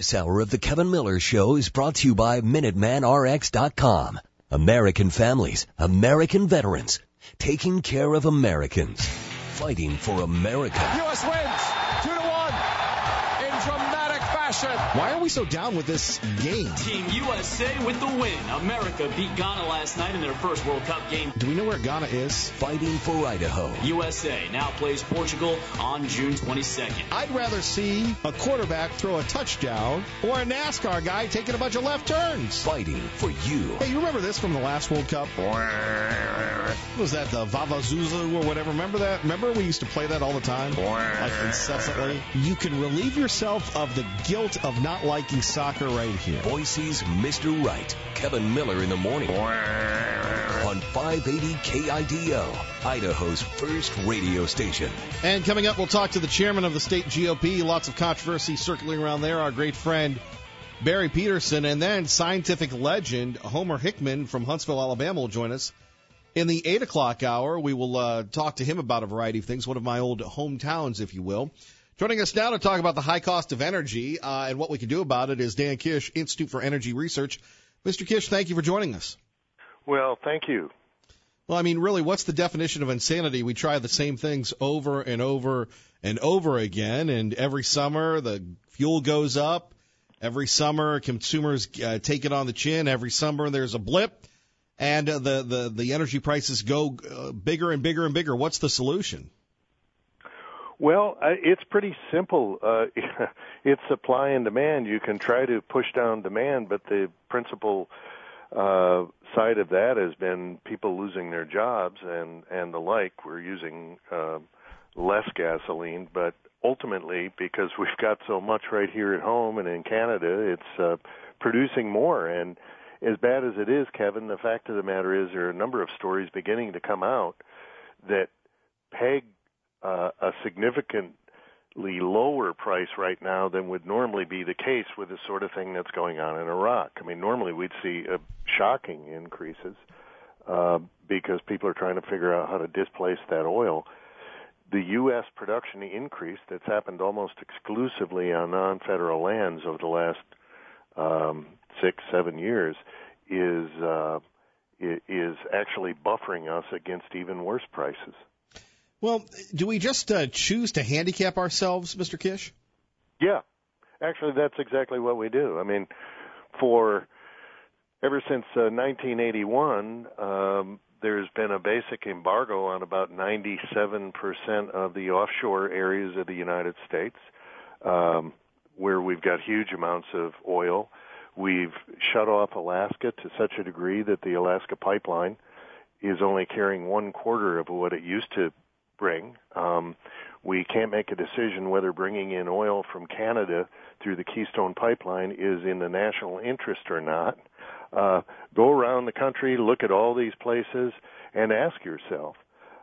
This hour of the Kevin Miller Show is brought to you by MinutemanRx.com. American families, American veterans, taking care of Americans, fighting for America. U.S. wins 2-1 in dramatic fashion. Why are we so down with this game? Team USA with the win. America beat Ghana last night in their first World Cup game. Do we know where Ghana is? Fighting for Idaho. USA now plays Portugal on June 22nd. I'd rather see a quarterback throw a touchdown or a NASCAR guy taking a bunch of left turns. Fighting for you. Hey, you remember this from the last World Cup? Was that the Vavazuzu or whatever? Remember that? Remember we used to play that all the time? Like incessantly? You can relieve yourself of the guilt of not liking soccer right here. Boise's Mr. Right. Kevin Miller in the morning. On 580 KIDO, Idaho's first radio station. And coming up, we'll talk to the chairman of the state GOP. Lots of controversy circling around there. Our great friend Barry Peterson. And then scientific legend Homer Hickman from Huntsville, Alabama will join us. In the 8 o'clock hour, we will talk to him about a variety of things, one of my old hometowns, if you will. Joining us now to talk about the high cost of energy and what we can do about it is Dan Kish, Institute for Energy Research. Mr. Kish, thank you for joining us. Well, thank you. Well, I mean, really, what's the definition of insanity? We try the same things over and over and over again, and every summer the fuel goes up. Every summer consumers take it on the chin. Every summer there's a blip, and the energy prices go bigger and bigger and bigger. What's the solution? Well, it's pretty simple. It's supply and demand. You can try to push down demand, but the principal side of that has been people losing their jobs and the like. We're using less gasoline, but ultimately, because we've got so much right here at home and in Canada, it's producing more. And as bad as it is, Kevin, the fact of the matter is there are a number of stories beginning to come out that peg a significantly lower price right now than would normally be the case with the sort of thing that's going on in Iraq. I mean, normally we'd see shocking increases because people are trying to figure out how to displace that oil. The U.S. production increase that's happened almost exclusively on non-federal lands over the last 6-7 years is actually buffering us against even worse prices. Well, do we just choose to handicap ourselves, Mr. Kish? Yeah. Actually, that's exactly what we do. I mean, ever since 1981, there's been a basic embargo on about 97% of the offshore areas of the United States, where we've got huge amounts of oil. We've shut off Alaska to such a degree that the Alaska pipeline is only carrying 1/4 of what it used to bring. We can't make a decision whether bringing in oil from Canada through the Keystone Pipeline is in the national interest or not. Go around the country, look at all these places, and ask yourself,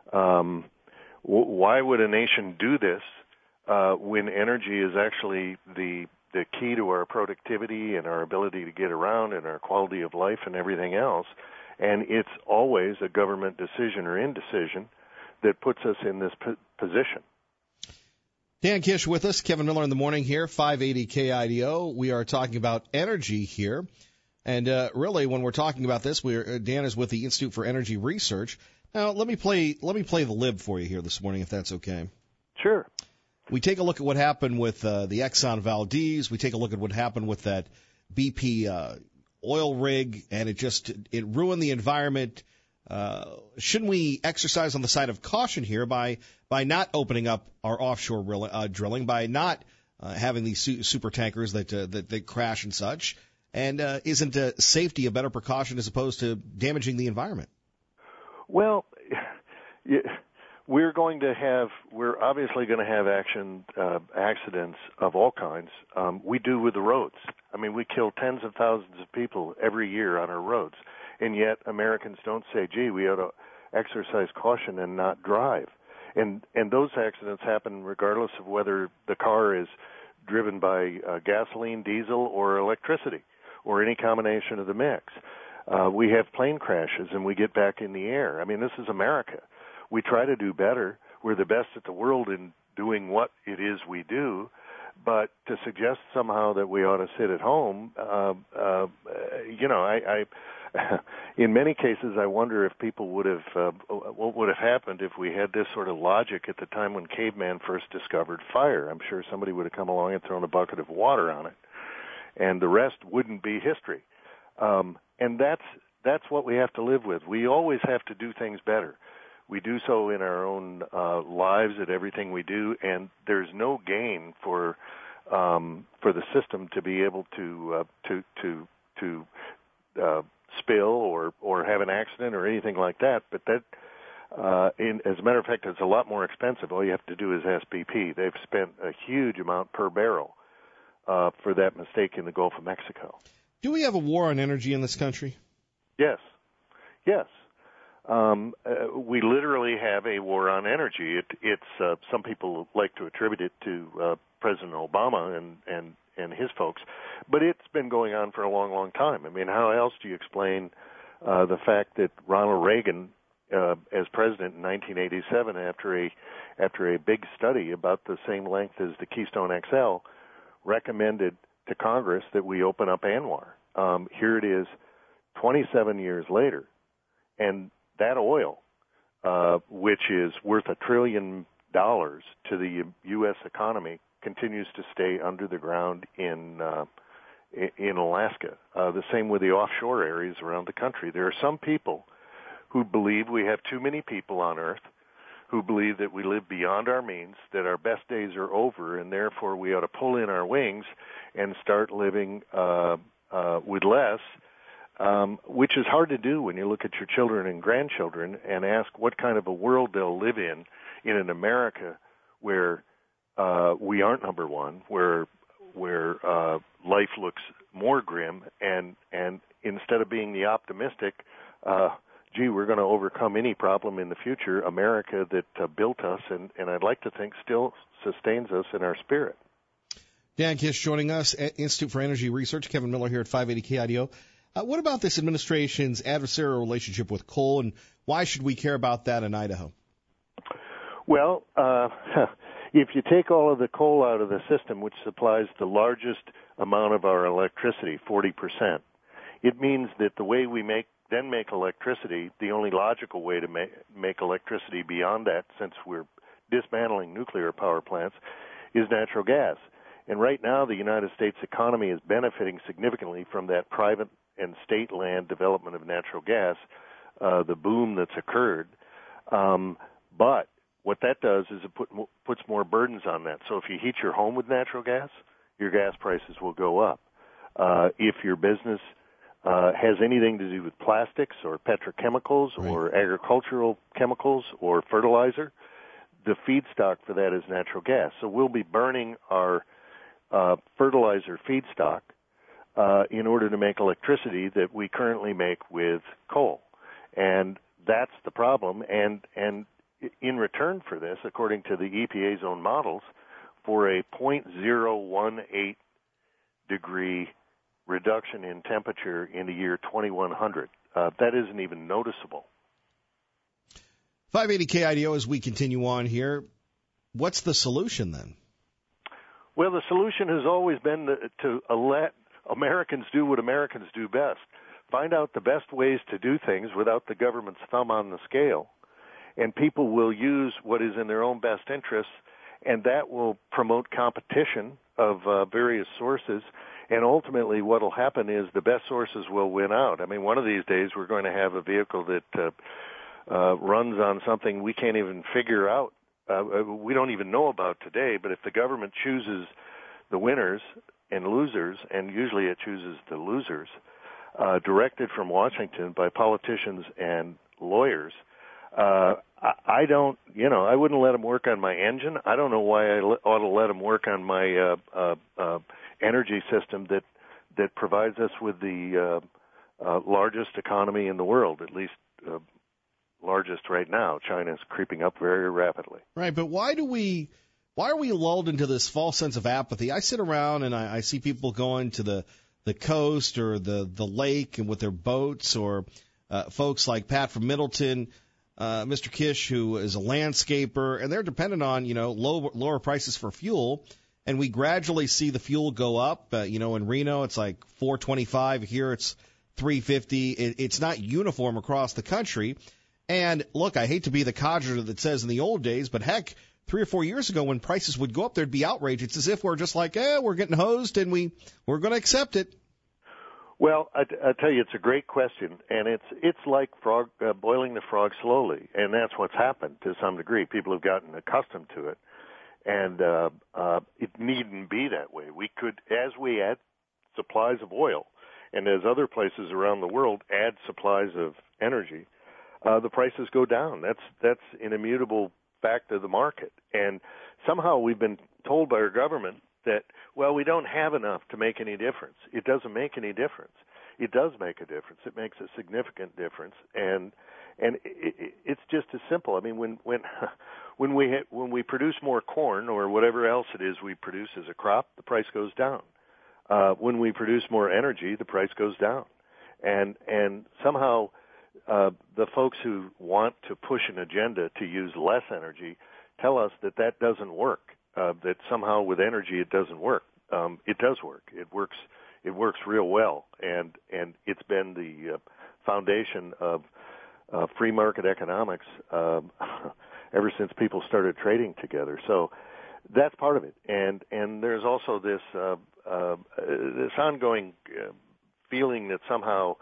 why would a nation do this when energy is actually the key to our productivity and our ability to get around and our quality of life and everything else? And it's always a government decision or indecision that puts us in this position. Dan Kish with us, Kevin Miller in the morning here, 580 KIDO. We are talking about energy here. And really, when we're talking about this, Dan is with the Institute for Energy Research. Now, let me play the lib for you here this morning, if that's okay. Sure. We take a look at what happened with the Exxon Valdez. We take a look at what happened with that BP oil rig, and it ruined the environment. Shouldn't we exercise on the side of caution here by not opening up our offshore drilling, by not having these super tankers that crash and such? And isn't safety a better precaution as opposed to damaging the environment? Well, we're obviously going to have accidents of all kinds. We do with the roads. I mean, we kill tens of thousands of people every year on our roads. And yet Americans don't say, gee, we ought to exercise caution and not drive. And those accidents happen regardless of whether the car is driven by gasoline, diesel, or electricity, or any combination of the mix. We have plane crashes and we get back in the air. I mean, this is America. We try to do better. We're the best at the world in doing what it is we do. But to suggest somehow that we ought to sit at home, I in many cases, I wonder if people would have, what would have happened if we had this sort of logic at the time when caveman first discovered fire. I'm sure somebody would have come along and thrown a bucket of water on it, and the rest wouldn't be history. And that's what we have to live with. We always have to do things better. We do so in our own lives at everything we do, and there's no gain for the system to be able to spill or have an accident or anything like that. But that, as a matter of fact, it's a lot more expensive. All you have to do is ask BP. They've spent a huge amount per barrel for that mistake in the Gulf of Mexico. Do we have a war on energy in this country? Yes. We literally have a war on energy. It's some people like to attribute it to President Obama and his folks, but it's been going on for a long, long time. I mean, how else do you explain the fact that Ronald Reagan, as president in 1987, after a big study about the same length as the Keystone XL, recommended to Congress that we open up ANWR. Here it is, 27 years later, and that oil, which is worth $1 trillion to the U.S. economy, continues to stay under the ground in Alaska. The same with the offshore areas around the country. There are some people who believe we have too many people on Earth, who believe that we live beyond our means, that our best days are over, and therefore we ought to pull in our wings and start living with less, which is hard to do when you look at your children and grandchildren and ask what kind of a world they'll live in an America where we aren't number one, where life looks more grim, and instead of being the optimistic, we're going to overcome any problem in the future, America that built us and I'd like to think still sustains us in our spirit. Dan Kish joining us at Institute for Energy Research. Kevin Miller here at 580 KIDO. What about this administration's adversarial relationship with coal, and why should we care about that in Idaho? Well, if you take all of the coal out of the system, which supplies the largest amount of our electricity, 40%, it means that the way we make electricity, the only logical way to make electricity beyond that, since we're dismantling nuclear power plants, is natural gas. And right now, the United States economy is benefiting significantly from that private and state land development of natural gas, the boom that's occurred. But what that does is it puts more burdens on that. So if you heat your home with natural gas, your gas prices will go up. If your business has anything to do with plastics or petrochemicals or agricultural chemicals or fertilizer, the feedstock for that is natural gas. So we'll be burning our fertilizer feedstock in order to make electricity that we currently make with coal. And that's the problem. And in return for this, according to the EPA's own models, for a 0.018 degree reduction in temperature in the year 2100, that isn't even noticeable. 580 KIDO as we continue on here. What's the solution then? Well, the solution has always been to let Americans do what Americans do best. Find out the best ways to do things without the government's thumb on the scale. And people will use what is in their own best interests, and that will promote competition of various sources. And ultimately what will happen is the best sources will win out. I mean, one of these days we're going to have a vehicle that runs on something we can't even figure out. We don't even know about today, but if the government chooses the winners and losers, and usually it chooses the losers, directed from Washington by politicians and lawyers, I wouldn't let them work on my engine. I don't know why I ought to let them work on my energy system that provides us with the largest economy in the world, at least largest right now. China is creeping up very rapidly. Right, but why are we lulled into this false sense of apathy? I sit around and I see people going to the coast or the lake and with their boats, or folks like Pat from Middleton, Mr. Kish, who is a landscaper, and they're dependent on lower prices for fuel. and we gradually see the fuel go up. In Reno, it's like $4.25. Here, it's $3.50. It's not uniform across the country. And look, I hate to be the codger that says in the old days, but heck, 3 or 4 years ago when prices would go up, there'd be outrage. It's as if we're just like, we're getting hosed and we're going to accept it. Well, I tell you, it's a great question, and it's like boiling the frog slowly, and that's what's happened to some degree. People have gotten accustomed to it, and it needn't be that way. We could, as we add supplies of oil, and as other places around the world add supplies of energy, the prices go down. That's an immutable fact of the market, and somehow we've been told by our government that, well, we don't have enough to make any difference. It doesn't make any difference. It does make a difference. It makes a significant difference, and it's just as simple. I mean, when we produce more corn or whatever else it is we produce as a crop, the price goes down. When we produce more energy, the price goes down, and somehow the folks who want to push an agenda to use less energy tell us that doesn't work. That somehow with energy it doesn't work. It does work. It works real well, and it's been the foundation of free market economics ever since people started trading together. So that's part of it, and there's also this ongoing feeling that somehow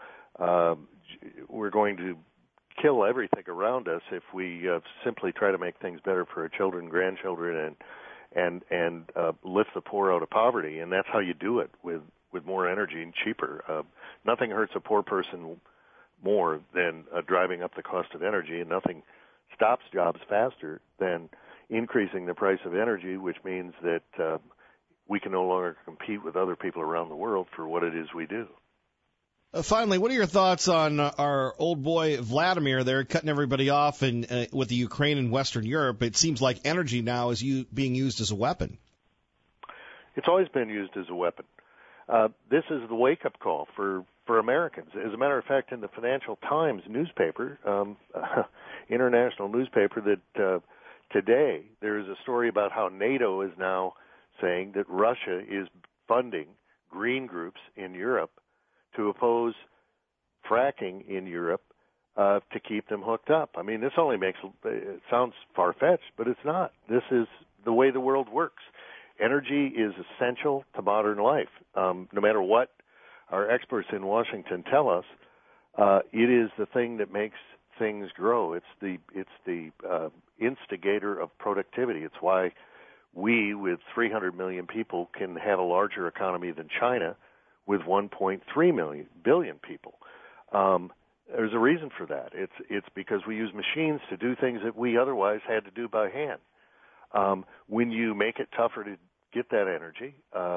we're going to kill everything around us if we simply try to make things better for our children, grandchildren, and lift the poor out of poverty, and that's how you do it with more energy and cheaper. Nothing hurts a poor person more than driving up the cost of energy, and nothing stops jobs faster than increasing the price of energy, which means that we can no longer compete with other people around the world for what it is we do. Finally, what are your thoughts on our old boy Vladimir there cutting everybody off with the Ukraine and Western Europe? It seems like energy now is being used as a weapon. It's always been used as a weapon. This is the wake-up call for Americans. As a matter of fact, in the Financial Times newspaper, international newspaper, that today there is a story about how NATO is now saying that Russia is funding green groups in Europe to oppose fracking in Europe to keep them hooked up. I mean, this only it sounds far-fetched, but it's not. This is the way the world works. Energy is essential to modern life. No matter what our experts in Washington tell us, it is the thing that makes things grow. It's the instigator of productivity. It's why we, with 300 million people, can have a larger economy than China with 1.3 billion people. There's a reason for that. It's because we use machines to do things that we otherwise had to do by hand. When you make it tougher to get that energy,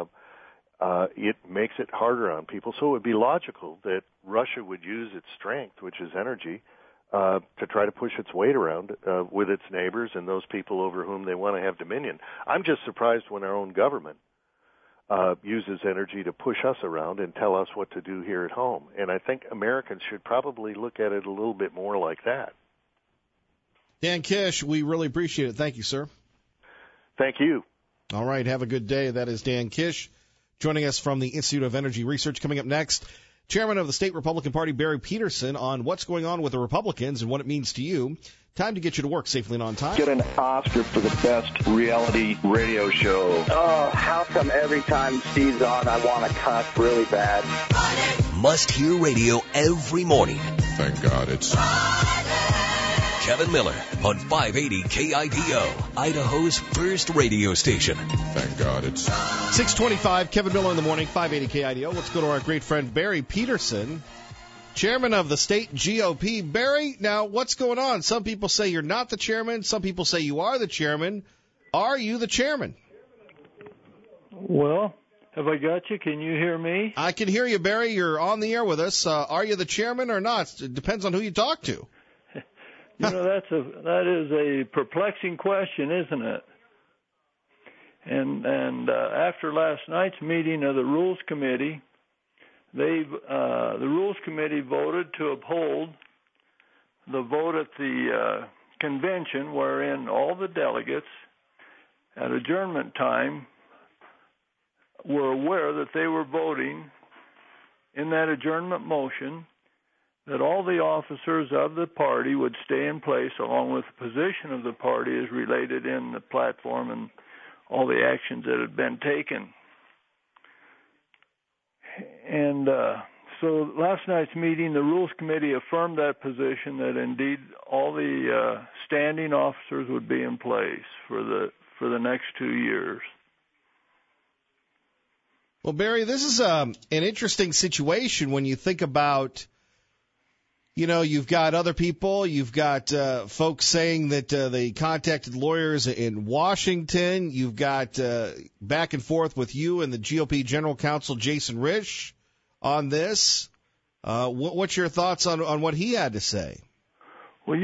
it makes it harder on people. So it would be logical that Russia would use its strength, which is energy, to try to push its weight around with its neighbors and those people over whom they want to have dominion. I'm just surprised when our own government uses energy to push us around and tell us what to do here at home. And I think Americans should probably look at it a little bit more like that. Dan Kish, we really appreciate it. Thank you, sir. Thank you. All right, have a good day. That is Dan Kish joining us from the Institute of Energy Research. Coming up next, Chairman of the State Republican Party, Barry Peterson, on what's going on with the Republicans and what it means to you. Time to get you to work safely and on time. Get an Oscar for the best reality radio show. Oh, how come every time Steve's on, I want to cuss really bad? Must hear radio every morning. Thank God it's Kevin Miller on 580 KIDO, Idaho's first radio station. Thank God it's 625, Kevin Miller in the morning, 580 KIDO. Let's go to our great friend Barry Peterson, Chairman of the state GOP. Barry, now what's going on? Some people say you're not the chairman. Some people say you are the chairman. Are you the chairman? Well, have I got you? Can you hear me? I can hear you, Barry. You're on the air with us. Are you the chairman or not? It depends on who you talk to. You know, that is a perplexing question, isn't it? And after last night's meeting of the Rules Committee, the Rules Committee voted to uphold the vote at the convention, wherein all the delegates at adjournment time were aware that they were voting in that adjournment motion that all the officers of the party would stay in place along with the position of the party as related in the platform and all the actions that had been taken. And so last night's meeting, the Rules Committee affirmed that position, that indeed all the standing officers would be in place for the next 2 years. Well, Barry, this is an interesting situation when you think about, you've got other people, you've got folks saying that they contacted lawyers in Washington, you've got back and forth with you and the GOP General Counsel Jason Risch on this. What's your thoughts on what he had to say? Well,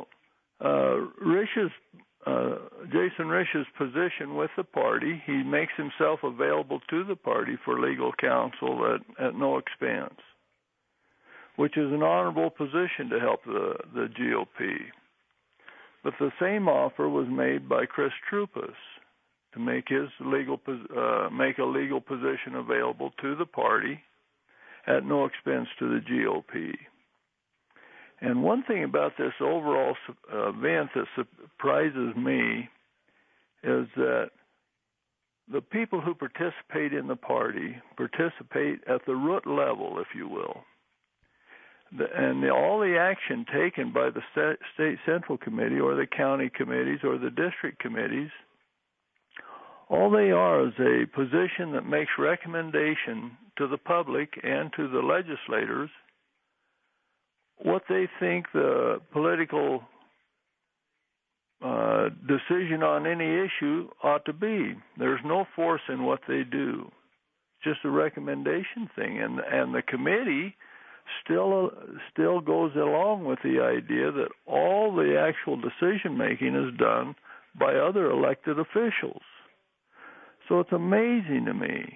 Jason Risch's position with the party, he makes himself available to the party for legal counsel at no expense, which is an honorable position to help the GOP. But the same offer was made by Chris Troupas to make a legal position available to the party at no expense to the GOP. And one thing about this overall event that surprises me is that the people who participate in the party participate at the root level, if you will. All the action taken by the state central committee or the county committees or the district committees, all they are is a position that makes recommendation to the public and to the legislators what they think the political decision on any issue ought to be. There's no force in what they do. It's just a recommendation thing. And the committee still goes along with the idea that all the actual decision-making is done by other elected officials. So it's amazing to me.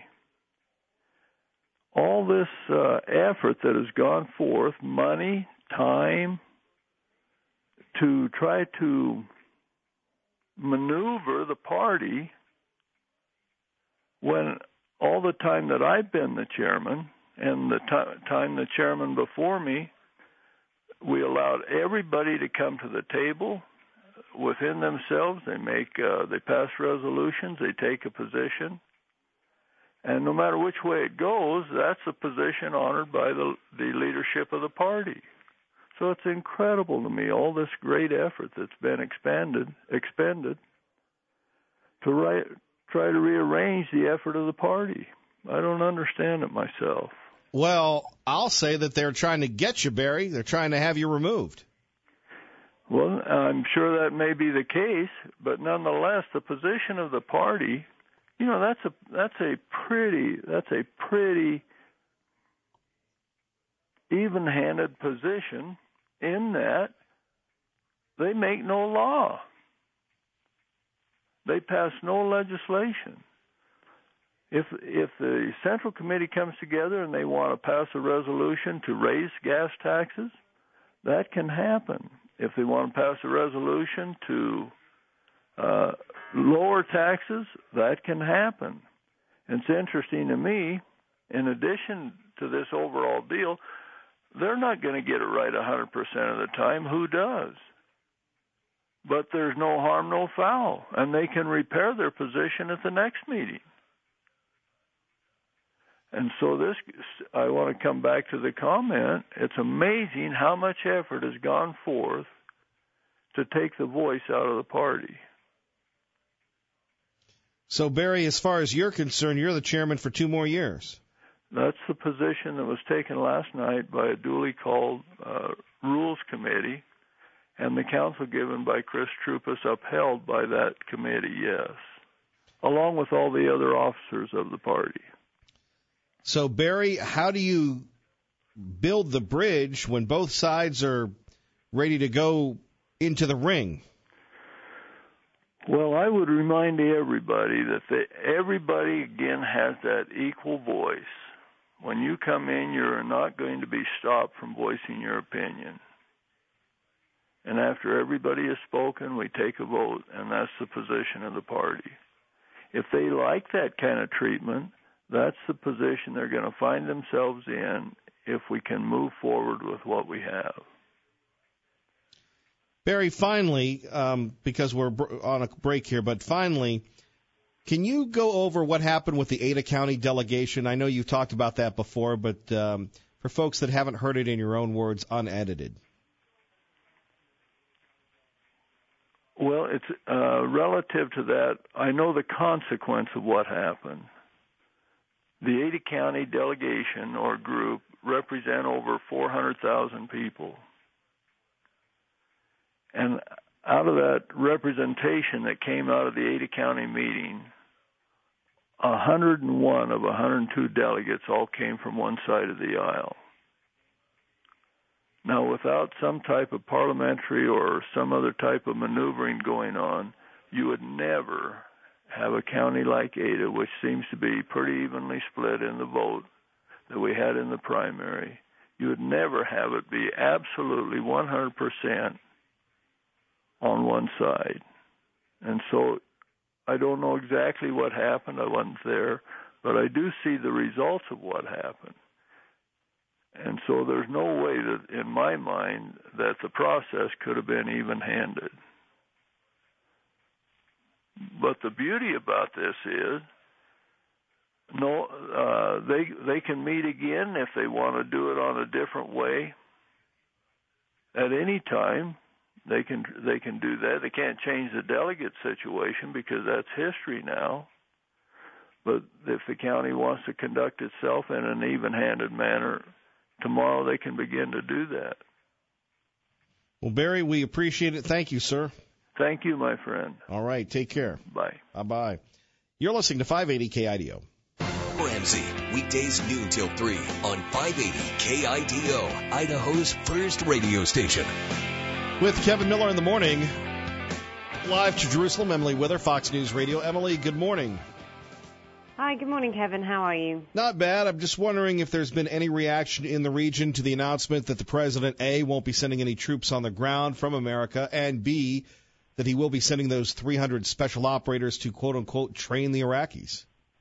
All this effort that has gone forth, money, time, to try to maneuver the party, when all the time that I've been the chairman and the time the chairman before me, we allowed everybody to come to the table within themselves. They pass resolutions, they take a position, and no matter which way it goes, that's a position honored by the leadership of the party. So it's incredible to me, all this great effort that's been expended to try to rearrange the effort of the party. I don't understand it myself. Well, I'll say that they're trying to get you, Barry. They're trying to have you removed. Well, I'm sure that may be the case, but nonetheless, the position of the party, that's a pretty even-handed position, in that they make no law. They pass no legislation. If the Central Committee comes together and they want to pass a resolution to raise gas taxes, that can happen. If they want to pass a resolution to lower taxes, that can happen. And it's interesting to me, in addition to this overall deal, they're not going to get it right 100% of the time. Who does? But there's no harm, no foul, and they can repair their position at the next meeting. And so I want to come back to the comment. It's amazing how much effort has gone forth to take the voice out of the party. So, Barry, as far as you're concerned, you're the chairman for 2 more years. That's the position that was taken last night by a duly called Rules Committee, and the counsel given by Chris Troupas upheld by that committee, yes, along with all the other officers of the party. So, Barry, how do you build the bridge when both sides are ready to go into the ring? Well, I would remind everybody that everybody, again, has that equal voice. When you come in, you're not going to be stopped from voicing your opinion. And after everybody has spoken, we take a vote, and that's the position of the party. If they like that kind of treatment, that's the position they're going to find themselves in if we can move forward with what we have. Barry, finally, because we're on a break here, but finally, can you go over what happened with the Ada County delegation? I know you've talked about that before, but for folks that haven't heard it in your own words, unedited. Well, it's relative to that. I know the consequence of what happened. The Ada County delegation or group represent over 400,000 people. And out of that representation that came out of the Ada County meeting, 101 of 102 delegates all came from one side of the aisle. Now, without some type of parliamentary or some other type of maneuvering going on, you would never have a county like Ada, which seems to be pretty evenly split in the vote that we had in the primary. You would never have it be absolutely 100% on one side. And so I don't know exactly what happened. I wasn't there, but I do see the results of what happened. And so there's no way that, in my mind, that the process could have been even-handed. But the beauty about this is, they can meet again if they want to do it on a different way. At any time, they can do that. They can't change the delegate situation because that's history now. But if the county wants to conduct itself in an even-handed manner, tomorrow they can begin to do that. Well, Barry, we appreciate it. Thank you, sir. Thank you, my friend. All right, take care. Bye. Bye-bye. You're listening to 580 KIDO. Ramsey, weekdays noon till 3 on 580 KIDO, Idaho's first radio station. With Kevin Miller in the morning, live to Jerusalem, Emily Wither, Fox News Radio. Emily, good morning. Hi, good morning, Kevin. How are you? Not bad. I'm just wondering if there's been any reaction in the region to the announcement that the president, A, won't be sending any troops on the ground from America, and B, that he will be sending those 300 special operators to, quote-unquote, train the Iraqis.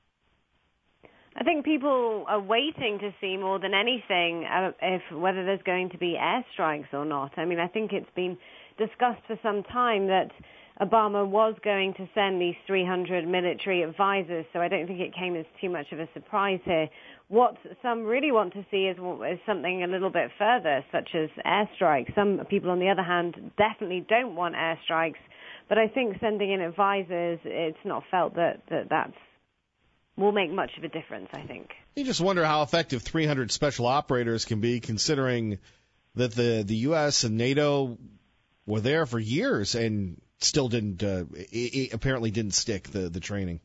I think people are waiting to see more than anything whether there's going to be airstrikes or not. I mean, I think it's been discussed for some time that Obama was going to send these 300 military advisors, so I don't think it came as too much of a surprise here. What some really want to see is something a little bit further, such as airstrikes. Some people, on the other hand, definitely don't want airstrikes, but I think sending in advisors, it's not felt that's will make much of a difference, I think. You just wonder how effective 300 special operators can be, considering that the U.S. and NATO were there for years and still apparently didn't stick the training.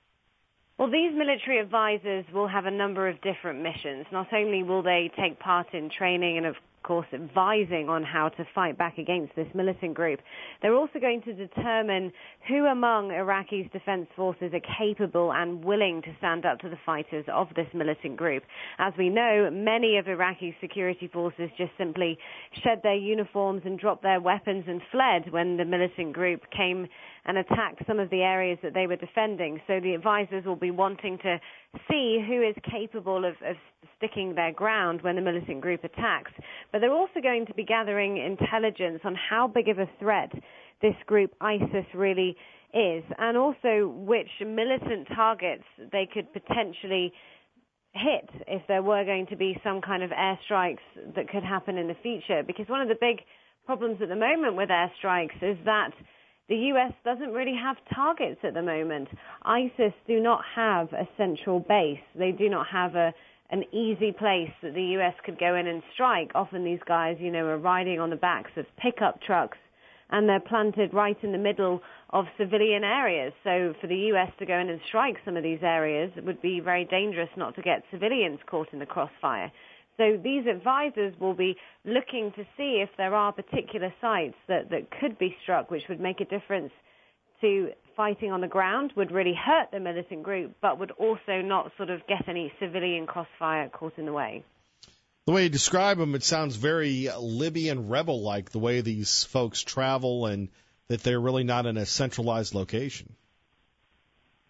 Well, these military advisors will have a number of different missions. Not only will they take part in training and, of course, advising on how to fight back against this militant group, they're also going to determine who among Iraqi's defense forces are capable and willing to stand up to the fighters of this militant group. As we know, many of Iraqi's security forces just simply shed their uniforms and dropped their weapons and fled when the militant group came and attacked some of the areas that they were defending. So the advisors will be wanting to see who is capable of sticking their ground when the militant group attacks. But they're also going to be gathering intelligence on how big of a threat this group ISIS really is, and also which militant targets they could potentially hit if there were going to be some kind of airstrikes that could happen in the future. Because one of the big problems at the moment with airstrikes is that the U.S. doesn't really have targets at the moment. ISIS do not have a central base. They do not have an easy place that the U.S. could go in and strike. Often these guys, are riding on the backs of pickup trucks, and they're planted right in the middle of civilian areas. So for the U.S. to go in and strike some of these areas, it would be very dangerous not to get civilians caught in the crossfire. So these advisors will be looking to see if there are particular sites that could be struck, which would make a difference to fighting on the ground, would really hurt the militant group, but would also not sort of get any civilian crossfire caught in the way. The way you describe them, it sounds very Libyan rebel-like, the way these folks travel and that they're really not in a centralized location.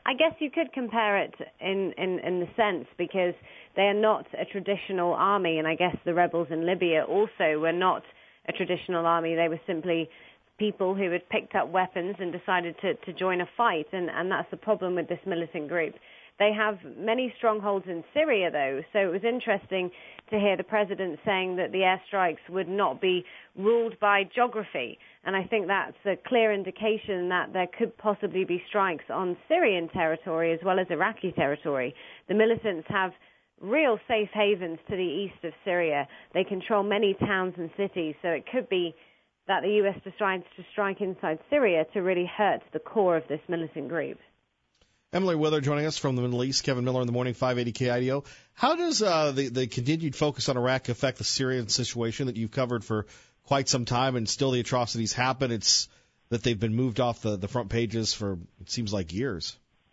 I guess you could compare it in the sense because they are not a traditional army, and I guess the rebels in Libya also were not a traditional army. They were simply people who had picked up weapons and decided to join a fight, and that's the problem with this militant group. They have many strongholds in Syria, though, so it was interesting to hear the president saying that the airstrikes would not be ruled by geography, and I think that's a clear indication that there could possibly be strikes on Syrian territory as well as Iraqi territory. The militants have real safe havens to the east of Syria. They control many towns and cities, so it could be that the U.S. decides to strike inside Syria to really hurt the core of this militant group. Emily Wither joining us from the Middle East. Kevin Miller in the morning, 580 KIDO. How does the continued focus on Iraq affect the Syrian situation that you've covered for quite some time, and still the atrocities happen? It's that they've been moved off the front pages for, it seems like, years.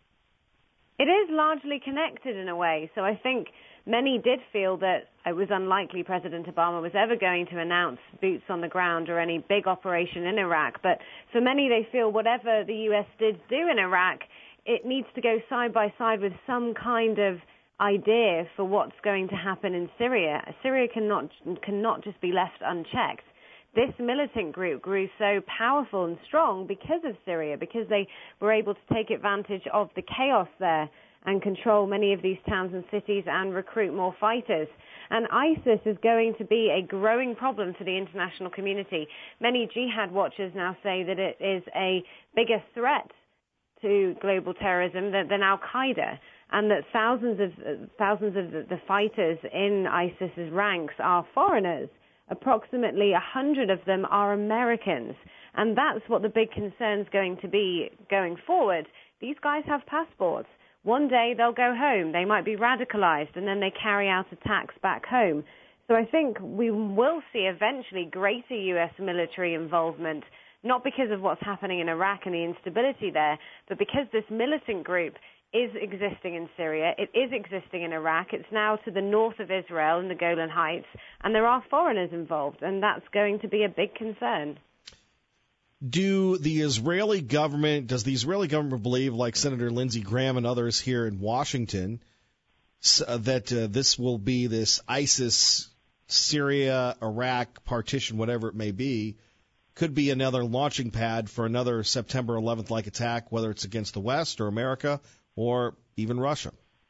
It is largely connected in a way. So I think many did feel that it was unlikely President Obama was ever going to announce boots on the ground or any big operation in Iraq. But for many, they feel whatever the U.S. did do in Iraq, it needs to go side by side with some kind of idea for what's going to happen in Syria. Syria cannot just be left unchecked. This militant group grew so powerful and strong because of Syria, because they were able to take advantage of the chaos there and control many of these towns and cities and recruit more fighters. And ISIS is going to be a growing problem for the international community. Many jihad watchers now say that it is a bigger threat to global terrorism than Al-Qaeda, and that thousands of the fighters in ISIS's ranks are foreigners. Approximately 100 of them are Americans, and that's what the big concern is going to be going forward. These guys have passports. One day they'll go home. They might be radicalized, and then they carry out attacks back home. So I think we will see eventually greater U.S. military involvement, not because of what's happening in Iraq and the instability there, but because this militant group is existing in Syria, it is existing in Iraq, it's now to the north of Israel in the Golan Heights, and there are foreigners involved, and that's going to be a big concern. Does the Israeli government believe, like Senator Lindsey Graham and others here in Washington, that this will be this ISIS, Syria, Iraq partition, whatever it may be, could be another launching pad for another September 11th-like attack, whether it's against the West or America or even Russia?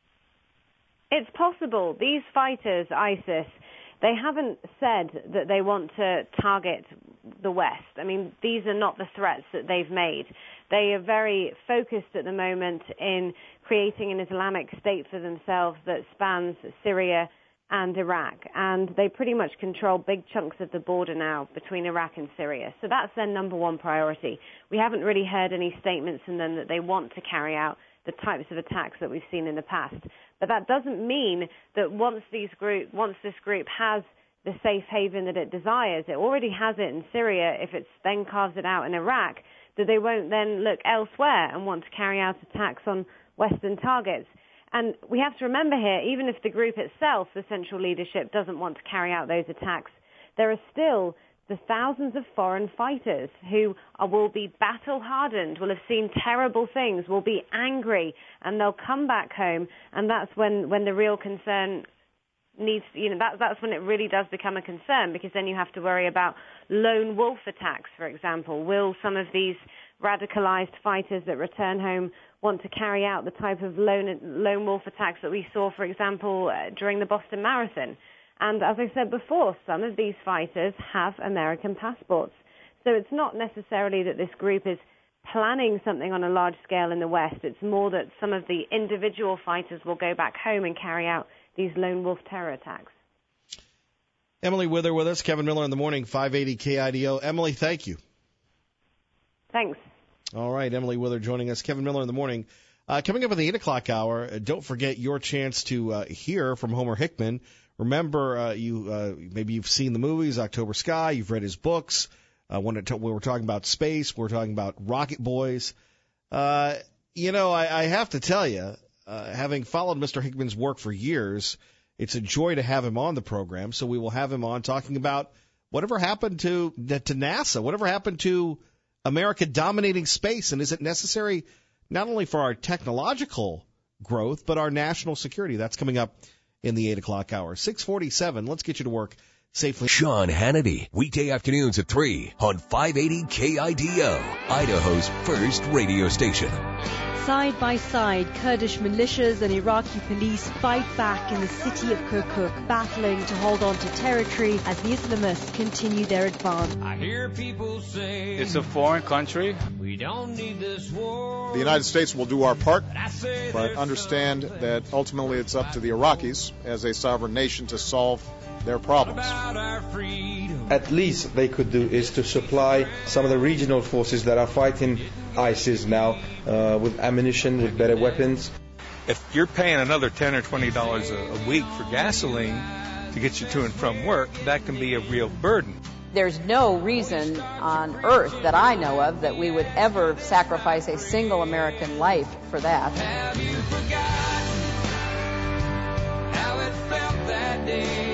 It's possible. These fighters, ISIS, they haven't said that they want to target the West. I mean, these are not the threats that they've made. They are very focused at the moment in creating an Islamic state for themselves that spans Syria and Iraq, and they pretty much control big chunks of the border now between Iraq and Syria. So that's their number one priority. We haven't really heard any statements from them that they want to carry out the types of attacks that we've seen in the past. But that doesn't mean that once this group has the safe haven that it desires, it already has it in Syria, if it then carves it out in Iraq, that they won't then look elsewhere and want to carry out attacks on Western targets. And we have to remember here, even if the group itself, the central leadership, doesn't want to carry out those attacks, there are still the thousands of foreign fighters who will be battle-hardened, will have seen terrible things, will be angry, and they'll come back home, and that's when the real concern needs, that's when it really does become a concern, because then you have to worry about lone wolf attacks, for example. Will some of these radicalized fighters that return home want to carry out the type of lone wolf attacks that we saw, for example, during the Boston Marathon? And as I said before, some of these fighters have American passports. So it's not necessarily that this group is planning something on a large scale in the West. It's more that some of the individual fighters will go back home and carry out these lone wolf terror attacks. Emily Wither with us, Kevin Miller in the morning, 580 KIDO. Emily, thank you. Thanks. All right, Emily Wither joining us, Kevin Miller in the morning. Coming up at the 8 o'clock hour, don't forget your chance to hear from Homer Hickman. Remember, maybe you've seen the movies, October Sky, you've read his books. When we're talking about space, we're talking about Rocket Boys. I have to tell you, having followed Mr. Hickman's work for years, it's a joy to have him on the program. So we will have him on talking about whatever happened to NASA, whatever happened to America dominating space, and is it necessary not only for our technological growth, but our national security. That's coming up in the 8 o'clock hour. 6:47. Let's get you to work safely. Sean Hannity, weekday afternoons at 3 on 580 KIDO, Idaho's first radio station. Side by side, Kurdish militias and Iraqi police fight back in the city of Kirkuk, battling to hold on to territory as the Islamists continue their advance. I hear people say it's a foreign country. We don't need this war. The United States will do our part, but understand that ultimately it's up to the Iraqis as a sovereign nation to solve their problems. At least they could do is to supply some of the regional forces that are fighting ISIS now with ammunition, with better weapons. If you're paying another $10 or $20 a week for gasoline to get you to and from work, that can be a real burden. There's no reason on earth that I know of that we would ever sacrifice a single American life for that. Have you forgotten how it felt that day?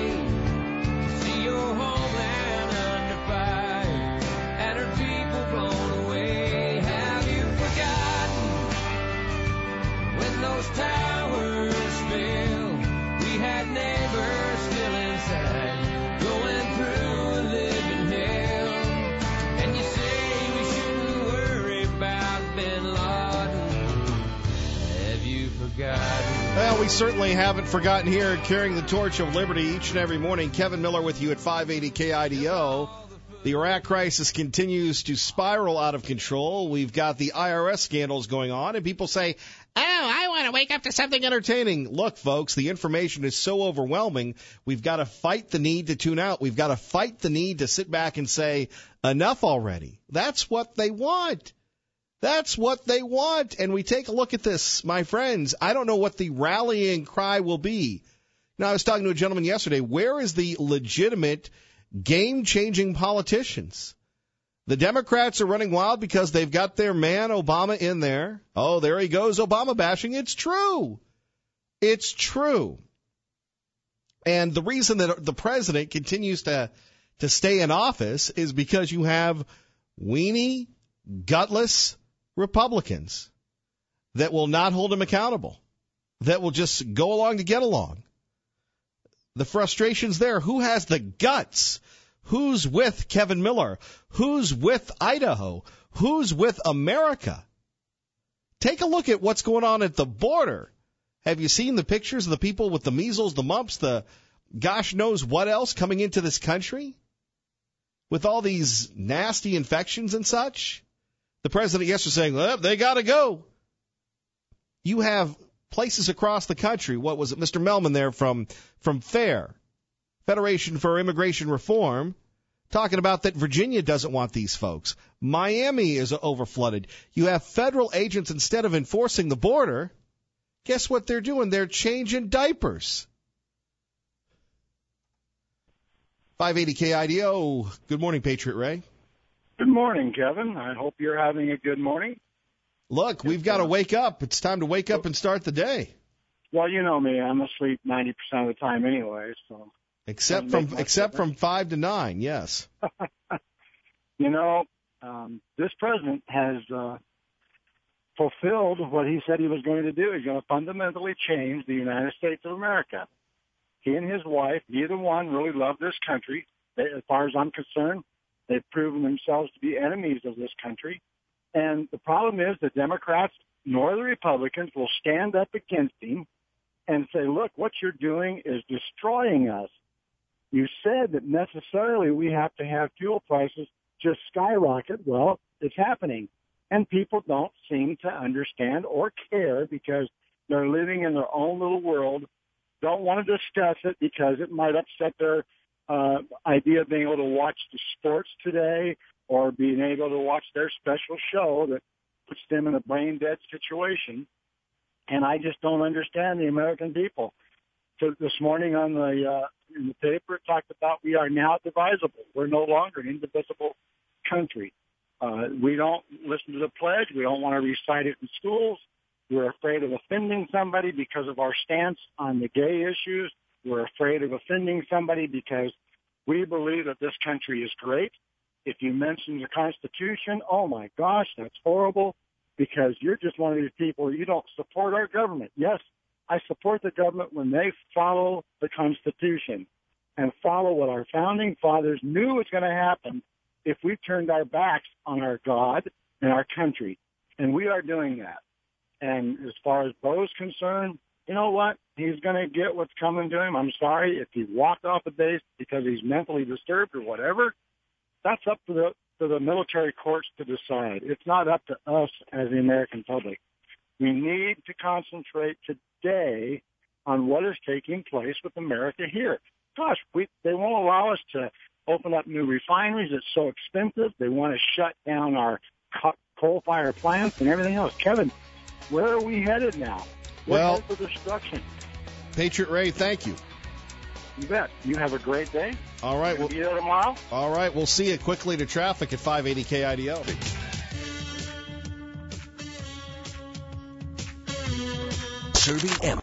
Your homeland under fire and her people blown away. Have you forgotten when those towers fell? We had neighbors still inside, going through a living hell. And you say we shouldn't worry about Bin Laden. Have you forgotten? Well, we certainly haven't forgotten here, carrying the torch of liberty each and every morning. Kevin Miller with you at 580 KIDO. The Iraq crisis continues to spiral out of control. We've got the IRS scandals going on, and people say, oh, I want to wake up to something entertaining. Look, folks, the information is so overwhelming, we've got to fight the need to tune out. We've got to fight the need to sit back and say, enough already. That's what they want. That's what they want. And we take a look at this, my friends. I don't know what the rallying cry will be. Now, I was talking to a gentleman yesterday. Where is the legitimate game-changing politicians? The Democrats are running wild because they've got their man Obama in there. Oh, there he goes, Obama bashing. It's true. It's true. And the reason that the president continues to stay in office is because you have weenie, gutless Republicans that will not hold him accountable, that will just go along to get along. The frustration's there. Who has the guts? Who's with Kevin Miller? Who's with Idaho? Who's with America? Take a look at what's going on at the border. Have you seen the pictures of the people with the measles, the mumps, the gosh knows what else coming into this country? With all these nasty infections and such? The president yesterday saying, well, they got to go. You have places across the country. What was it? Mr. Melman there from FAIR, Federation for Immigration Reform, talking about that Virginia doesn't want these folks. Miami is overflooded. You have federal agents, instead of enforcing the border, guess what they're doing? They're changing diapers. 580 KIDO. Good morning, Patriot Ray. Good morning, Kevin. I hope you're having a good morning. Look, we've got to wake up. It's time to wake up and start the day. Well, you know me. I'm asleep 90% of the time anyway. So except from 5 to 9, yes. You know, this president has fulfilled what he said he was going to do. He's going to fundamentally change the United States of America. He and his wife, neither one really love this country. As far as I'm concerned, they've proven themselves to be enemies of this country. And the problem is the Democrats nor the Republicans will stand up against him and say, look, what you're doing is destroying us. You said that necessarily we have to have fuel prices just skyrocket. Well, it's happening. And people don't seem to understand or care because they're living in their own little world, don't want to discuss it because it might upset their idea of being able to watch the sports today or being able to watch their special show that puts them in a brain-dead situation. And I just don't understand the American people. So this morning on in the paper, it talked about we are now divisible. We're no longer an indivisible country. We don't listen to the pledge. We don't want to recite it in schools. We're afraid of offending somebody because of our stance on the gay issues. We're afraid of offending somebody because we believe that this country is great. If you mention the Constitution, oh my gosh, that's horrible. because you're just one of these people. You don't support our government. Yes, I support the government when they follow the Constitution and follow what our founding fathers knew was going to happen if we turned our backs on our God and our country. And we are doing that. And as far as Bo's concerned, you know what? He's going to get what's coming to him. I'm sorry if he walked off the base because he's mentally disturbed or whatever. That's up to the military courts to decide. It's not up to us as the American public. We need to concentrate today on what is taking place with America here. Gosh, they won't allow us to open up new refineries. It's so expensive. They want to shut down our coal-fired plants and everything else. Kevin, where are we headed now? We're headed for destruction. Patriot Ray, thank you. You bet. You have a great day. All right. We'll be there tomorrow. All right. We'll see you quickly to traffic at 580 KIDO. Serving